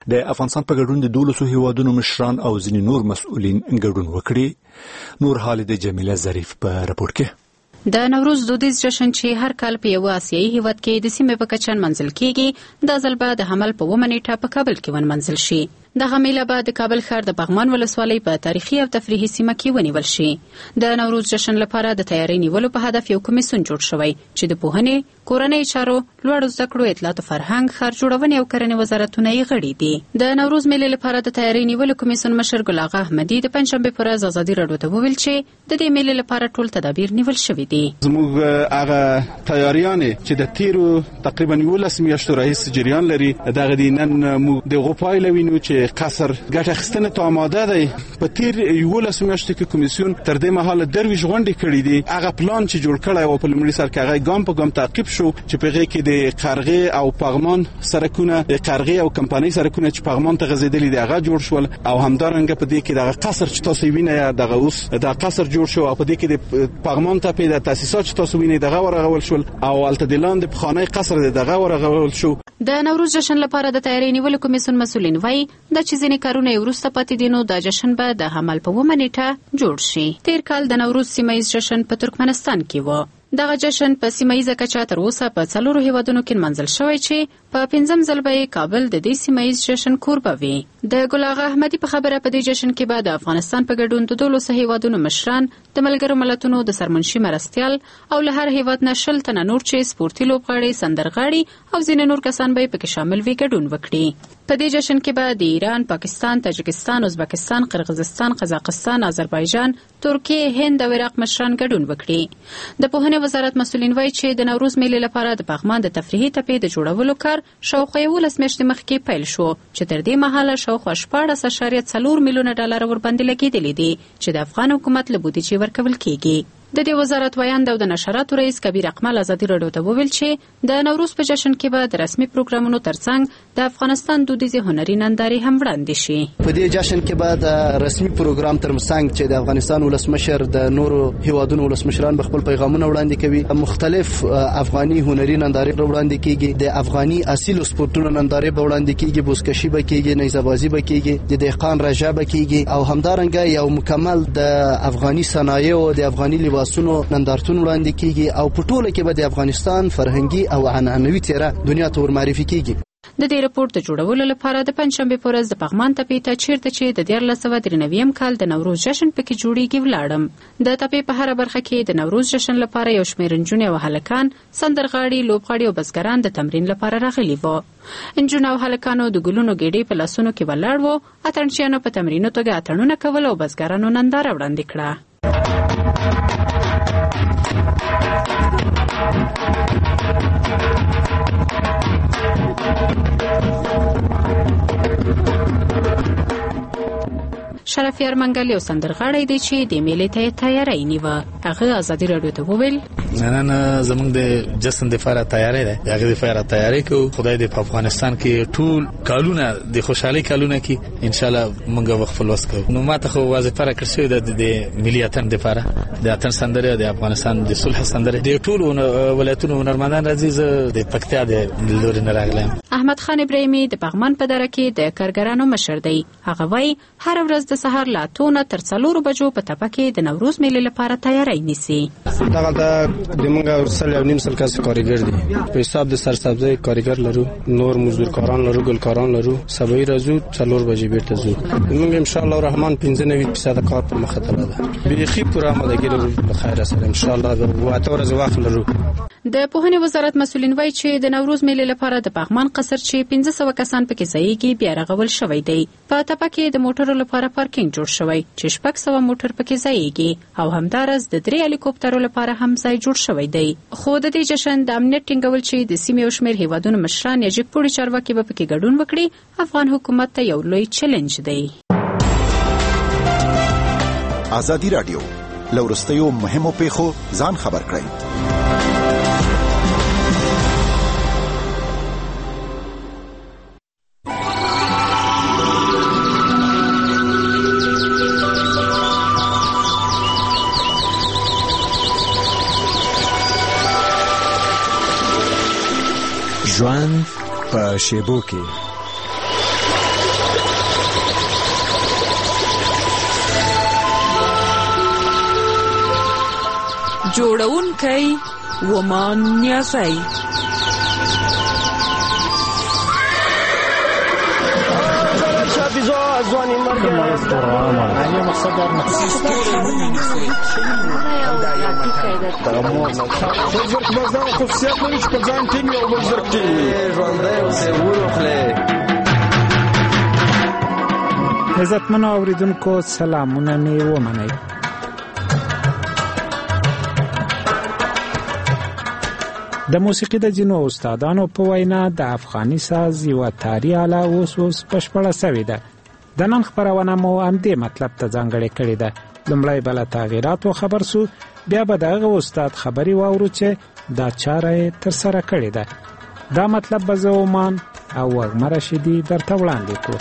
د افغانستان په ګډون د 12 هیوادونو مشران او ځینې نور مسؤلین ګډون وکړي. نور حال د جمیله ظریف په راپور کې. د نوروز دودیز جشن چې هر کال په یو آسیایي هیواد کې د سیمې په کچه منځل کیږي، د ځل به د حمل په 9 نیټه په کابل کې ونمنځل شي. دغه میله به د کابل ښار د پغمان ولسوالۍ په تاریخي او تفریحي سیمه کې ونیول شي. د نوروز جشن لپاره د تیاری نیولو په هدف یو کمیسیون جوړ شوی چې د پوهنې، کورنۍ چارو، لوړو زده کړو، اطلاعات او فرهنګ، ښار جوړونې او کرنې وزارتونه یې غړي دي. د نوروز میلې لپاره د تیاری نیولو کمیسیون مشر ګل اغا احمدي د پنځشنبه پر ورځ ازادي راډیو ته وویل چې د دې میلې لپاره ټول تدابیر نیول شوي دي. زموږ هغه تیاریان چې د تیرو تقریبا 11 میاشتو رئیس جریان لري، دغه دینن موږ د غوپای لوینو چې قصر ګټه اخیستنه ته آماده دی. په تیر 11 میاشتو کې کمیسیون تر دې مهاله درویش غونډې کړې دي. هغه پلان چې جوړ کړی او په لومړي سر کې هغه ګام په ګام تعقیب شو چې په هغه کې د قرغې او پغمان سرکونه، د قرغې او کمپانۍ سرکونه چې پغمان ته غځېدلي دي هغه جوړ شول، او همدارنګه په دې کې دغه قصر چې تاسو وینئ دغه اوس د قصر جوړ شو، او په دې کې د پغمان ته په تاسیسات چې تاسو وینئ دغه ورغول شول، او الته د لاندې په خانه قصر دغه ورغول شو. د نوروز جشن لپاره د تیاری نیولو کمیسیون مسؤلین وایي د چې ځینې کارونه وروسته پاتې دي، نو د جشن به د حمل په 9 نیټه جوړ شي. تیر کال د نوروز سیمایي جشن په ترکمنستان کې و. دغه جشن په سیمایي کچه تر اوسه په 4 هیوادونو کې منځل شوی چې په 5م ځل به کابل د دې سیمایي جشن کوربه وي. د ګل اغا احمدي په خبره په دې جشن کې به د افغانستان په ګډون د 12 هیوادونو مشران، د ملګرو ملتونو د سرمنشي مرستیال او له هر هیواد نه 10 تنه نور چې سپورتي لوبغاړي، سندرغاړي او ځینې نور کسان به پکې شامل وي ګډون وکړي. په دې جشن کې به د ایران، پاکستان، تاجکستان، ازبکستان، قرغیزستان، قزاقستان، آذربایجان، ترکیه، هند او عراق مشران ګډون وکړي. د پوهنې وزارت مسؤلین وایي چې د نوروز میلې لپاره د پغمان د تفریحي تپې د جوړولو کار شاوخوا 11 میاشتې مخکې پیل شو، چې تر دې مهاله شاوخوا 14.4 میلیونه ډالر ورباندې لګېدلي دي چې د افغان حکومت له بودیجې ورکول کیږي. د دې وزارت ویاند او د نشراتو رئیس کبیر اقمال ازادي راډیو ته وویل چې د نوروز په جشن کې به د رسمي پروګرامونو ترڅنګ د افغانستان دودیزې هنري نندارې هم وړاندې شي. په دې جشن کې به د رسمي پروګرام ترڅنګ چې د افغانستان ولسمشر د نورو هیوادونو ولسمشران به خپل پیغامونه وړاندې کوي، مختلف افغاني هنري نندارې وړاندې کیږي، د افغاني اصیل سپورتونو نندارې به وړاندې کیږي، بوسکشي به کیږي، نیزه‌بازي به کیږي، د دهقان رژه به کیږي، او همدارنګه یو مکمل د افغاني صنایع او د افغاني لباسونو نندارتون وړاندې کیږي، او په ټوله کې به د افغانستان فرهنګي او عنعنوي څېره دنیا ته ورمعرفي کیږي. د دې راپور د جوړولو لپاره د پنځشنبه پر ورځ د پغمان تپې ته چیرته چې د 1993 کال د نوروز جشن پکې جوړیږي ولاړم. د تپې په هر برخه کې د نوروز جشن لپاره یو شمېر نجونې او هلکان، سندرغاړي، لوبغاړي او بزګران د تمرین لپاره راغلي وو. نجونو او هلکانو د ګلونو ګېډې په لاسونو کې ولاړ وو، اتڼچیانو په تمرینو توګه اتڼونه کول او بزګرانو ننداره وړاندې کړه. شرفیار منګل یو سندرغاړی دی چې د میلې ته تیاری نیوه. هغه ازادي راډیو ته وویل نن زموږ د جشن د لپاره تیاری ده، هغه د لپاره تیاری کوو. خدای دې په افغانستان کې ټول کالونه د خوشحالي کالونه کې ان شاء الله موږ وخت فلوس کوو. نو ماته خو وظیفه راکړل شوې ده د ملي اتن د لپاره، د اتن سندره، د افغانستان د صلح سندره، د ټول ولایتونو هنرمندان راځي. د پکتیا د لوري نه راغلم. احمد خان ابراهیمي د پغمان په دره کې د کارګرانو مشر دی. هغه وایي هر ورځ د سهار له 8 تر 4 بجو په تپه کې د نوروز میلې لپاره تیاری نیسي. دغه د موږ ورسل یو نیم سل کس کارګر دي، په حساب د سرسبزي کارګر لرو، نور مزدورکاران لرو، ګلکاران لرو. سبا راځو 4 بجې بیرته ځو. موږ ان شاء الله الرحمن 95% کار په مخه تلل ده. بيخي پوره آمادګي لرو په خیر سره ان شاء الله. د 8 ورځې وخت لرو. د پوهنې وزارت مسؤلین وایي چې د نوروز میلې لپاره د پغمان قصر چې 1500 کسان پکې ځایږي بیا رغول شوی دی. په تپه کې د موټرو لپاره پارکینګ جوړ شوی چې 600 موټر پکې ځایږي، او همدارس د 3 هلیکوپټرو لپاره هم ځای جوړ شوی دی. خو د دې جشن د امنیت ټینګول چې د سیمې او شمېر هیوادونو مشران یا جګپوړي چارواکي به پکې ګډون وکړي، افغان حکومت ته یو لوی چیلنج دی. ازادي راډیو لورستیو مهمو پیښو ځان خبر کړئ. ژوند په شیبو کې جوړونکی ومان نیازی. عزتمنو اوریدونکو سلامونه می ومنئ. د موسیقي د ځینو استادانو په وینا د افغاني ساز یوه تاري آله اوس بشپړه سوې ده. د نن خپرونه مو همدې مطلب ته ځانګړې کړې ده. لومړی به له تغییراتو خبر سو، بیا به د هغه استاد خبرې واورو چې دا چاره یې ترسره کړې ده. دا مطلب به زه ومان او وږمه رشیدي درته وړاندې کړو.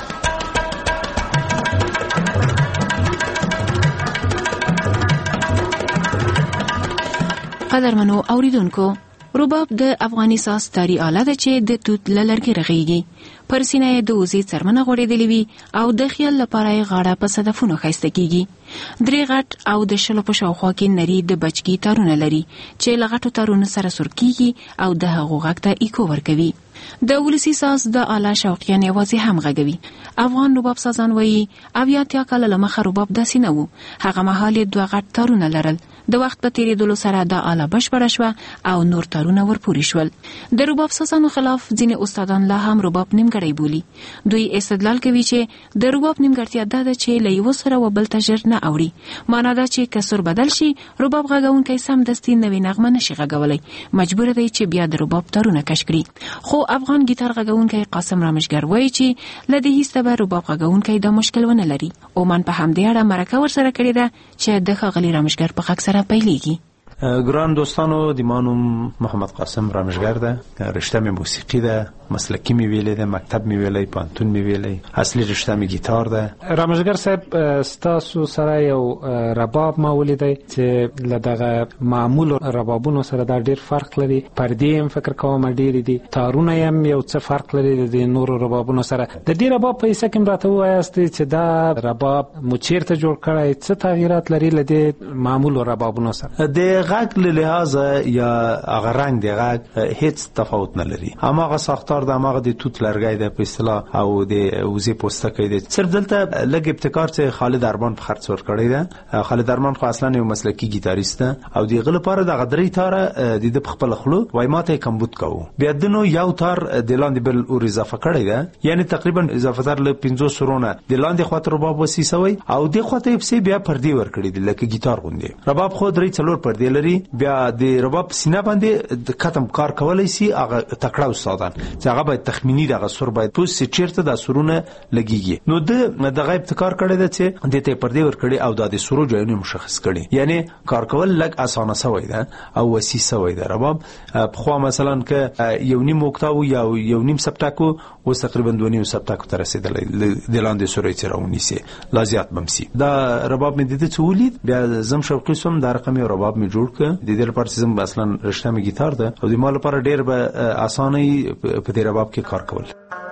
قدرمنو اوریدونکو، رباب د افغاني ساز تاري آله ده چې د توت له لرګي رغیږي. پر سینه یې د وزې څرمنه غوړېدلې وي او د خیال لپاره یې غاړه په صدفونو ښایسته کیږي. درې غټ او د شلو په شاوخوا کې نري د بچکي تارونه لري چې له غټو تارونو سره سور کیږي او د هغو غږ ته ایکو ورکوي. د ولسي ساز د آله شوقیان یوازې هم غږوي. افغان رباب سازان وایي 80 کاله له مخه رباب داسې نه و. هغه مهال یې 2 غټ تارونه لرل. د وخت په تیریدلو سره د آله بشپړه شوه او نور تارونه ورپورې شول. د رباب سازانو خلاف ځینې استادان لا هم رباب نیمګړی بولي. دوی استدلال کوي چې د رباب نیمګړتیا دا ده چې له یو سره و بل ته ژر نه اوري. معنا دا چې که سور بدل شي، رباب غږونکی سمدستي نوې نغمه نشي غږولی، مجبور دی چې بیا د رباب تارونه کش کړي. خو افغان ګیتار غږونکی قاسم رامشګر وایي چې له دې هیڅ به رباب غږونکی دا مشکل ونه لري. اومن په همدې اړه مرکه ورسره کړې ده چې د ښاغلي رامشګر په غږ سره پیلېږي. ګران دوستانو، د ما نوم محمد قاسم رامشګر ده. رشته مې موسیقي ده، مسلکی مې ویلې ده، مکتب مې ویلې، پانتون مې ویلې. اصلي رشته مې گیتار ده. رامشګر صاحب، ستاسو سره یو رباب ما ولیدی چې له دغه معمولو ربابونو سره دا ډیر فرق لري. پردې هم فکر کوم ډېرې دي، تارونه هم یو څه فرق لري د نورو ربابونو سره. د دې رباب په حصه کې راته ووایاست چې دا رباب مو چیرته جوړ کړی، څه تغییرات لري له دې معمولو ربابونو سره؟ د غږ له لحاظه یا هغه رنګ د غږ هیڅ تفاوت نه لري. هماغه ساختار د هماغه د توت لرګی د په اصطلاح او د وزې پوستکی دی. صرف دلته لږ ابتکار چې خالد ارمان په خرڅ ورکړی ده. خالد ارمان خو اصلا یو مسلکی گیتاریست ده او دغه لپاره د غدري تاره د خپل خلو وای ماته کمبود کوو. بیا دنو یو تار د لاندې بل اور اضافه کړی ده، یعنی تقریبا اضافه تر له 500 سرونه د لاندې خاطر رباب وسیسوي او د خاطر په بیا پردي ورکړي د لکه گیتار غوندي. رباب خو درې څلور پردي لري. بیا د رباب سینه باندې د کتم کار کولای شي هغه تکړه استادان چې هغه باید تخمینی دغه سر باید پوس چیرته د سرونه لګیږي. نو دغه ابتکار کړی دی چې د ته پردي ور کړی او د سرو ځایونه مشخص کړي، یعنی کار کول لږ اسانه سوی ده او وسیع سوی ده. رباب خو مثلا که یو نیم اوکتاو یا یو نیم سپټاکو او تقریبا 2.5 سپټاکو تر رسیدلی د لاندې سورې چرونی سي لازیات بمسي. دا رباب مې د دې څولید بیا زم شوقي سوم د رقم یو رباب مې جوړ ک د دې لپاره چې زم اصلا رشته مې گیتار ده او د مال لپاره ډېر به اسانه په دې رباب کې کار کول.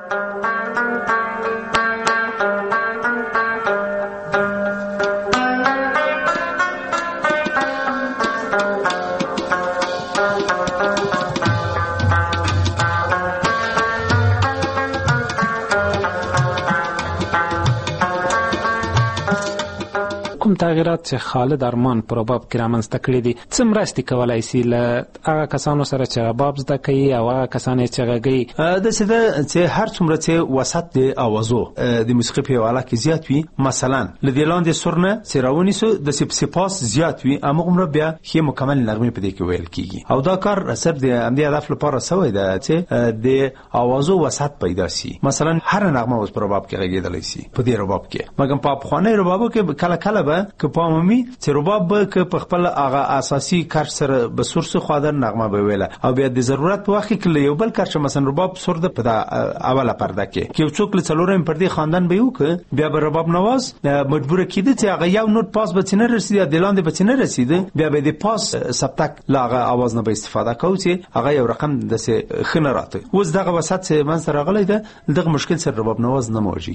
کوم تغییرات چې خالد ارمان پر رباب کې رامنځته کړي دي، څه مرستې کولای شي له هغه کسانو سره چې رباب زده کوي او هغه کسان چې غږوي؟ داسې ده چې هر څومره چې وسط د اوازو د موسیقي په حواله کې زیات وي، مثلا له دې لاندې سر نه چې راونیسو د سپاس زیات وي، همغومره بیا ښې مکمل نغمې په دې کې ویل کېږي. او دا کار صرف د همدې هدف لپاره سوی ده چې د اوازو وسط پیدا شي. مثلا هر نغمه اوس په رباب کې غږېدلی شي په دې رباب کې، مګر په پخواني ربابو کې کله کله به که پامومي چې رباب به که په خپل هغه اساسي کار سره به سورس خادر نغمه به ویله او بیا د ضرورت په وخت کې یو بل کار چې مثلا رباب سر د په اوله پرده کې یو څوک له څلورم پردې خواندن به یو که بیا به رباب نواز مجبور کېده چې هغه یو نوٹ پاس به څنګه رسیدي د لاندې به څنګه رسیدي، بیا به د پاس سبتک لاغه आवाज نه به استفاده کوي چې هغه یو رقم د خنه راته. اوس دغه وسط چې من سره غلې ده دغه مشکل سره رباب نواز نه موجي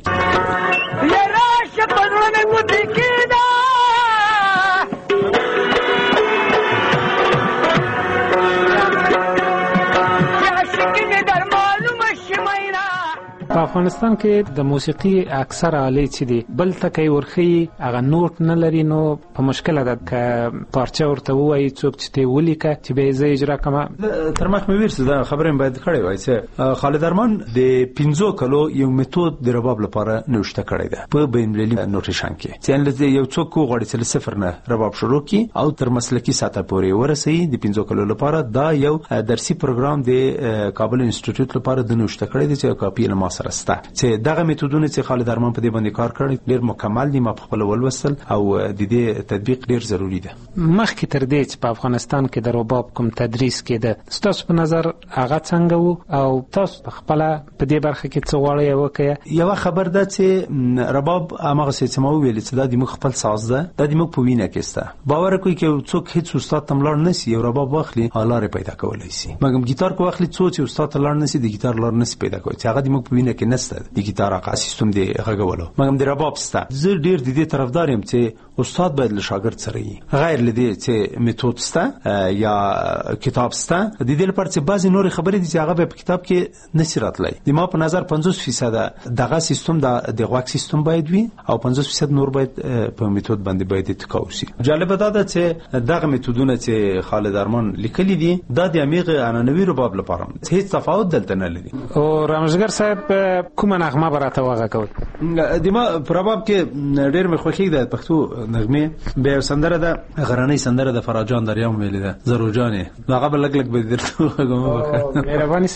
په افغانستان کې د موسیقي اکثر آلې چې دي بل تکي ورخي هغه نوٹ نه لري نو په مشکله ده ک پارچه ورته وایي څوک چې ته ولیکه چې به زه اجرا کوم. تر مخ مې ورسره دا خبره باید کړې وای چې خالد ارمان د 15 کلو یو میتود د رباب لپاره نوشته کړی ده په بین‌المللي نوټیشن کې چې لته یو څوک غواړي چې صفر نه رباب شروع کی او تر مسلکی سطح پورې ورسي د 15 کلو لپاره دا یو درسي پروګرام د کابل انسټیټیوټ لپاره د نوشته کړی دی چې کاپی له ما سره سره چې دغه میتودونه چې خالد ارمان په دې باندې کار کړی ډیر مکمل دي. ما په خپل ولوسل او د دې تطبیق ډیر ضروری ده. مخکې تر دې چې په افغانستان کې د رباب کوم تدریس کېده ستاسو په نظر هغه څنګه وو او تاسو خپل په دې برخه کې څه غواړئ وکړئ؟ یو خبر ده چې رباب هغه څه مو ویل چې د مخ خپل ساز ده د مخ په وینه کې سته. باور کوي چې څوک هیڅ استاد تملار نسی یو رباب واخلي حالاره پیدا کولای شي مګم ګیتار کو واخلي څوک استاد تملار نسی د ګیتار لار نسی پیدا کوي چې هغه د مخ په وینه کې نسته د ګیتار هغه سیستم دی غږولو مګم د رباب سته. زه ډیر د دې طرفدار یم چې استاد باید له شاګرد سره وي غیر لدی چې میتود سته یا کتاب سته د دې لپاره چې بعضی نور خبرې دي چې هغه په کتاب کې نسی راتلای. د ما په نظر 50% دغه سیستم د غوږ سیستم باید وي او 50% نور باید په میتود باندې باید اتکاو شي. جالب ده چې دغه میتودونه چې خالد ارمان لیکلي دي دا د امیغه انانوي رباب لپاره هیڅ تفاوت دلته نه لري. او رامزګر صاحب کومه نغمه براته واغه کوي؟ د ما په رباب کې ډېر مې خوښي ده پښتو نغمه به سندره ده غراني سندره ده فراجان دریام ویل ده زرو جانې هغه بل لګ به درته وګم. مهرباني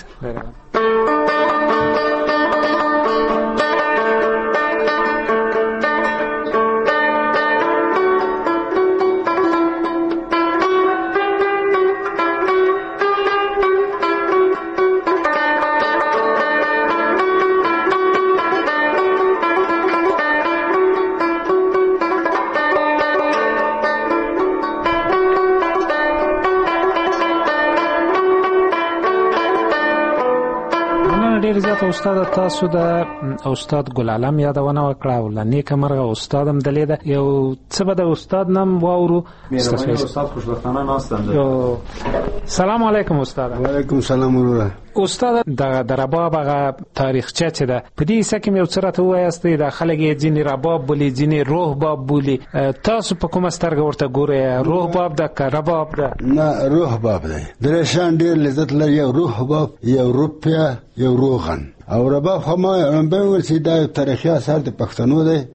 استاد تاسو د استاد ګل عالم یادونه وکړه او لنیک مرغه استادم دلیده یو څه به د استاد نام واورو. استاد خوشبختانه ناستند. سلام علیکم استاد. وعلیکم سلام وروره. استاد د رباب هغه تاریخچه چې ده په دې څه کې یو څه راته وایاستئ د خلک یې ځینې رباب بولي ځینې روح باب بولي تاسو په کومه سترګه ورته ګورئ روح باب ده که رباب ده؟ نه روح باب دی درې شان ډېر لذت لري یو روح باب یو روپیا یو روغن او رباب خو ما به ویل چې دا تاریخي اثر د پښتنو دی